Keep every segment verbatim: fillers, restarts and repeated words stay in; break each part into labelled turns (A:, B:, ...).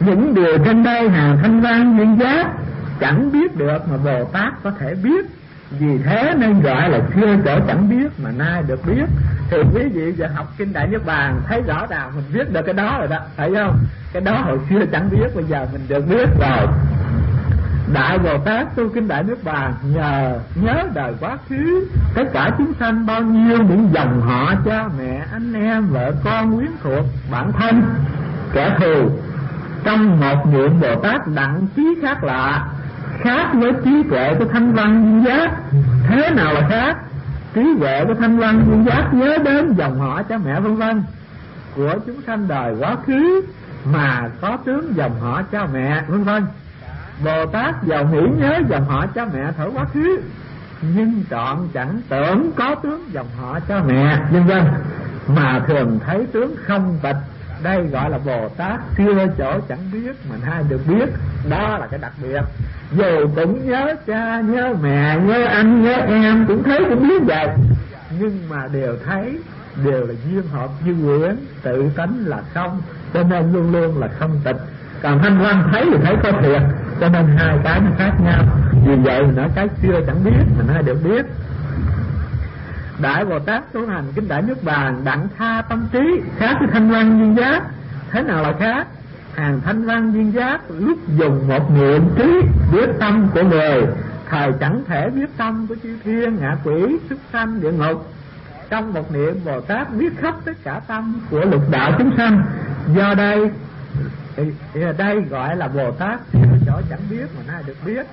A: Những điều trên đây Hàng Thanh Văn Duyên Giác chẳng biết được mà Bồ Tát có thể biết, vì thế nên gọi là xưa chỗ chẳng biết mà nay được biết. Thì quý vị giờ học kinh Đại Niết Bàn thấy rõ ràng mình biết được cái đó rồi đó, thấy không? Cái đó hồi xưa chẳng biết, bây giờ mình được biết rồi. Đại Bồ Tát tu kinh Đại Niết Bàn nhờ nhớ đời quá khứ, tất cả chúng sanh bao nhiêu những dòng họ, cha mẹ, anh em, vợ con, quyến thuộc, bản thân, kẻ thù, trong một niệm Bồ Tát đặng trí khác lạ, khác với trí tuệ của Thanh Văn Duyên Giác. Thế nào là khác? Trí tuệ của Thanh Văn Duyên Giác nhớ đến dòng họ cha mẹ vân vân của chúng sanh đời quá khứ mà có tướng dòng họ cha mẹ vân vân. Bồ Tát giàu nghĩ nhớ dòng họ cha mẹ thở quá khứ, nhưng trọn chẳng tưởng có tướng dòng họ cha mẹ vân vân, mà thường thấy tướng không tịch. Đây gọi là Bồ Tát xưa chỗ chẳng biết mà nay được biết. Đó là cái đặc biệt. Dù cũng nhớ cha, nhớ mẹ, nhớ anh, nhớ em, cũng thấy cũng biết vậy, nhưng mà đều thấy đều là duyên hợp như quyển, tự tánh là không, cho nên luôn luôn là không tịch. Còn Thanh Văn thấy thì thấy có thiệt, cho nên hai cái nó khác nhau. Vì vậy nói cái xưa chẳng biết mà nay được biết. Đại Bồ Tát tu hành kinh Đại Niết Bàn đặng tha tâm trí, khác với Thanh Văn Duyên Giác. Thế nào là khác? Hàng Thanh Văn Duyên Giác lúc dùng một niệm trí biết tâm của người, thời chẳng thể biết tâm của chư thiên, ngạ quỷ, súc sanh, địa ngục. Trong một niệm Bồ Tát biết khắp tất cả tâm của lục đạo chúng sanh. Do đây thì đây gọi là Bồ Tát chỗ chẳng biết mà nay được biết.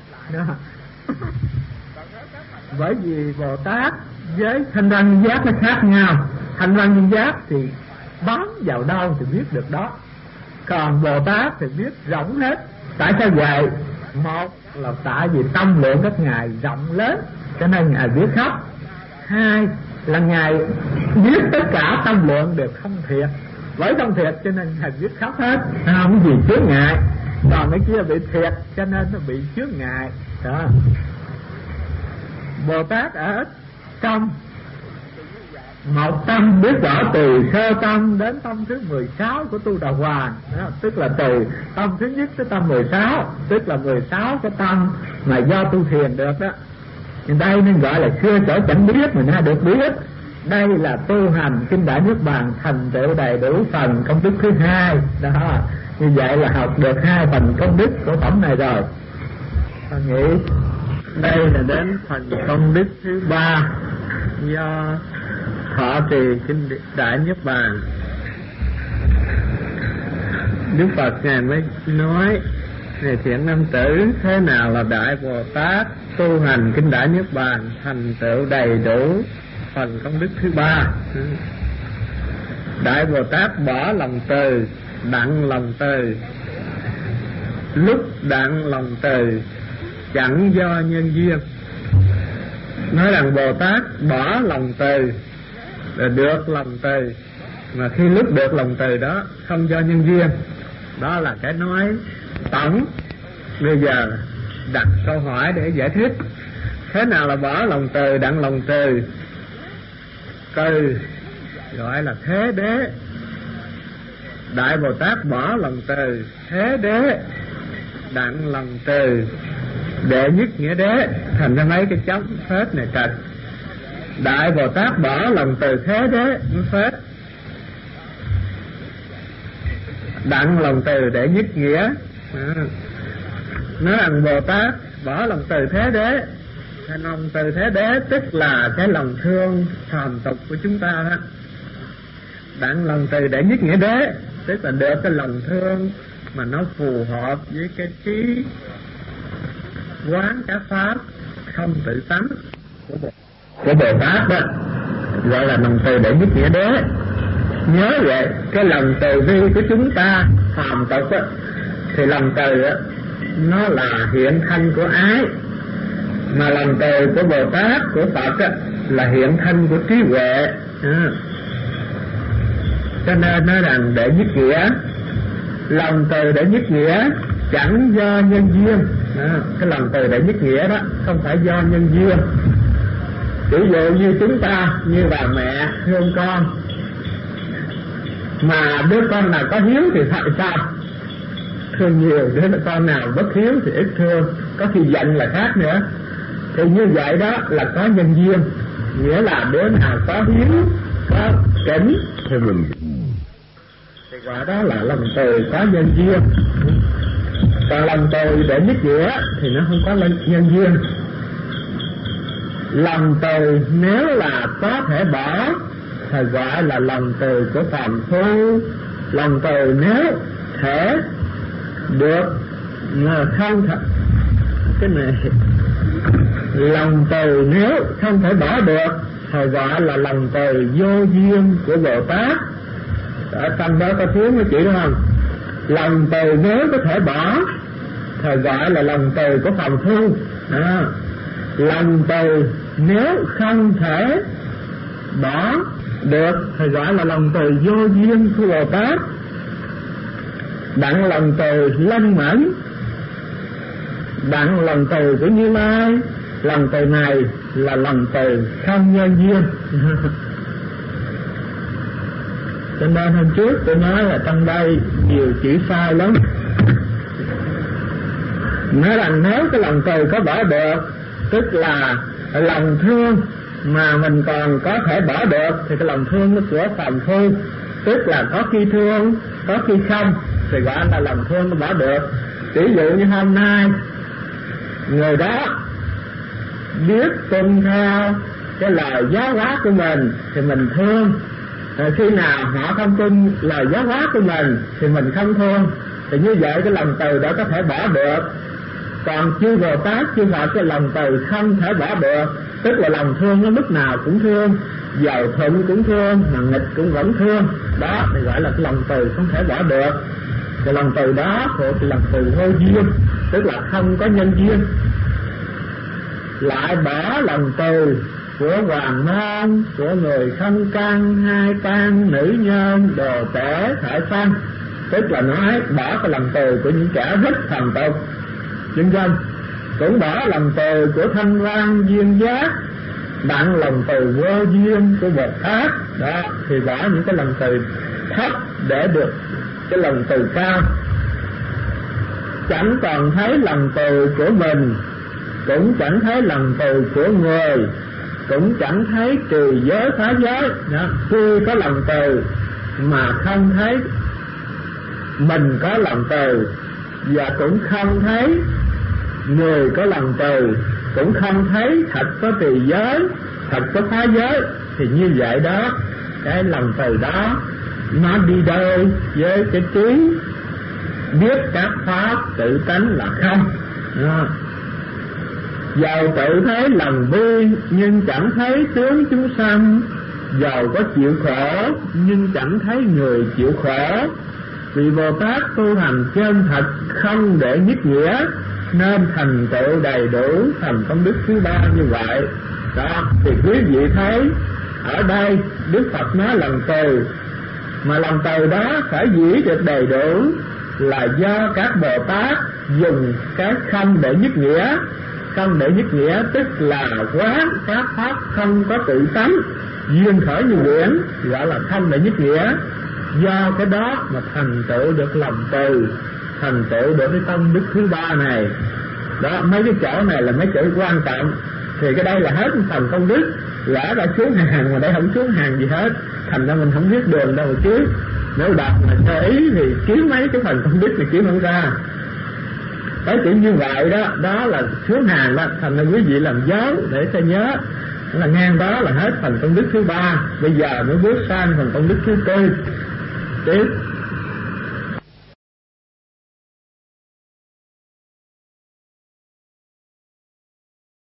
A: Bởi vì Bồ Tát với Thanh Văn Duyên Giác nó khác nhau. Thanh Văn Duyên Giác thì bám vào đâu thì biết được đó, còn Bồ Tát thì biết rộng hết. Tại sao vậy? Một là tại vì tâm lượng các ngài rộng lớn cho nên ngài biết khắp. Hai là ngài biết tất cả tâm lượng đều không thiệt, bởi không thiệt cho nên ngài biết khắp hết, không gì chướng ngại. Còn cái kia bị thiệt cho nên nó bị chướng ngại đó. Bồ Tát ở trong một tâm biết rõ từ sơ tâm đến tâm thứ mười sáu của Tu Đà Hoàng đó, tức là từ tâm thứ nhất tới tâm mười sáu, tức là mười sáu cái tâm mà do tu thiền được đó. Thì đây nên gọi là xưa chỗ chẳng biết mà nay được biết. Đây là tu hành kinh Đại Niết Bàn thành tựu đầy đủ phần công đức thứ hai đó. Như vậy là học được hai phần công đức của phẩm này rồi. Ta nghĩ đây là đến phần công đức thứ ba do thọ trì kinh Đại Niết Bàn. Đức Phật ngài mới nói: này thiện nam tử, thế nào là Đại Bồ Tát tu hành kinh Đại Niết Bàn thành tựu đầy đủ phần công đức thứ ba? Đại Bồ Tát bỏ lòng từ, đặng lòng từ. Lúc đặng lòng từ chẳng do nhân duyên. Nói rằng Bồ Tát bỏ lòng từ là được lòng từ, mà khi lúc được lòng từ đó không do nhân duyên. Đó là cái nói tổng. Bây giờ đặt câu hỏi để giải thích. Thế nào là bỏ lòng từ, đặng lòng từ? Từ gọi là thế đế. Đại Bồ Tát bỏ lòng từ thế đế, đặng lòng từ đệ nhất nghĩa đế. Thành ra mấy cái chấm phết này trật. Đại Bồ Tát bỏ lòng từ thế đế mới phết, đặng lòng từ đệ nhất nghĩa. À, nói rằng Bồ Tát bỏ lòng từ thế đế. Thành lòng từ thế đế tức là cái lòng thương phàm tục của chúng ta đó. Đặng lòng từ đệ nhất nghĩa đế tức là được cái lòng thương mà nó phù hợp với cái trí quán các pháp không tự tánh của Bồ, của Bồ Tát đó, gọi là lòng từ đệ nhất nghĩa đế. Nhớ vậy, cái lòng từ bi của chúng ta phàm tục á, thì lòng từ á nó là hiện thân của ái, mà lòng từ của Bồ Tát, của Phật á là hiện thân của trí huệ. À, cho nên nói rằng đệ nhất nghĩa, lòng từ đệ nhất nghĩa chẳng do nhân duyên. À, cái lòng từ đệ nhất nghĩa đó không phải do nhân duyên. Ví dụ như chúng ta, như bà mẹ thương con, mà đứa con nào có hiếu thì phải sao? thương nhiều, để là con nào bất hiếu thì ít thương, có khi giận là khác nữa. Thì như vậy đó là có nhân duyên, nghĩa là đứa nào có hiếu, có kính thì mình thì gọi đó là lòng từ có nhân duyên. Còn lòng từ để nhất nghĩa thì nó không có nhân duyên. Lòng từ nếu là có thể bỏ thì gọi là lòng từ của phàm phu. Lòng từ nếu thể được mà không thể, cái này lòng từ nếu không thể bỏ được thì gọi là lòng từ vô duyên của Bồ Tát. Ở trong đó có thiếu mấy chỉ đúng không? Lòng từ nếu có thể bỏ thì gọi là lòng từ của phàm phu. À, lòng từ nếu không thể bỏ được thì gọi là lòng từ vô duyên của Bồ Tát. Đặng lòng từ lân mẫn, đặng lòng từ của Như Lai, lòng từ này là lòng từ không nhân duyên. Cho nên hôm trước tôi nói là trong đây nhiều chữ sai lắm. Nói rằng nếu cái lòng từ có bỏ được, tức là lòng thương mà mình còn có thể bỏ được, thì cái lòng thương nó của phàm phu, tức là có khi thương, có khi không, thì gọi là lòng thương nó bỏ được. Ví dụ như hôm nay người đó biết tuân theo cái lời giáo hóa của mình thì mình thương, rồi khi nào họ không tuân lời giáo hóa của mình thì mình không thương. Thì như vậy cái lòng từ đó có thể bỏ được. Còn chư Bồ Tát, chư Phật cái lòng từ không thể bỏ được, tức là lòng thương nó lúc nào cũng thương, giàu thuận cũng thương, mà nghịch cũng vẫn thương. Đó thì gọi là cái lòng từ không thể bỏ được. Cái lòng từ đó thuộc cái lòng từ vô duyên, tức là không có nhân duyên. Lại bỏ lòng từ của hoàng môn, của người không căn, hai căn, nữ nhân, đồ tể, thải sanh, tức là nói bỏ cái lòng từ của những kẻ rất phàm tục, vân vân. Cũng bỏ lòng từ của thanh văn duyên giác, đặng lòng từ vô duyên của Bồ Tát. Đó thì bỏ những cái lòng từ thấp để được cái lòng từ cao. Chẳng còn thấy lòng từ của mình, cũng chẳng thấy lòng từ của người, cũng chẳng thấy trì giới phá giới. Đó, tuy có lòng từ mà không thấy mình có lòng từ, và cũng không thấy người có lòng từ, cũng không thấy thật có trì giới, thật có phá giới, thì như vậy đó, cái lòng từ đó nó đi đôi với cái trí biết các pháp tự tánh là không. Đó. Dầu tự thấy lòng bi nhưng chẳng thấy tướng chúng sanh, dầu có chịu khổ nhưng chẳng thấy người chịu khổ. Vì Bồ Tát tu hành chân thật không để nhất nghĩa, nên thành tựu đầy đủ thành công đức thứ ba như vậy. Đó thì quý vị thấy ở đây Đức Phật nói lòng từ, mà lòng từ đó phải giữ được đầy đủ là do các Bồ Tát dùng cái không để nhất nghĩa. Không để nhất nghĩa tức là quán các pháp không có tự tánh, duyên khởi như biển, gọi là không để nhất nghĩa. Do cái đó mà thành tựu được lòng từ, thành tựu được cái công đức thứ ba này. Đó, mấy cái chỗ này là mấy chỗ quan trọng. Thì cái đây là hết phần công đức. Lẽ ra xuống hàng mà đây không xuống hàng gì hết, thành ra mình không biết đường đâu mà chứ. Nếu đặt mà sơ ý thì kiếm mấy cái phần công đức thì kiếm không ra. Cái kiểu như vậy đó, đó là xuống hàng đó. Thành ra quý vị làm dấu để cho nhớ là ngang đó là hết phần công đức thứ ba. Bây giờ mới bước sang phần công đức thứ tư. Tiếp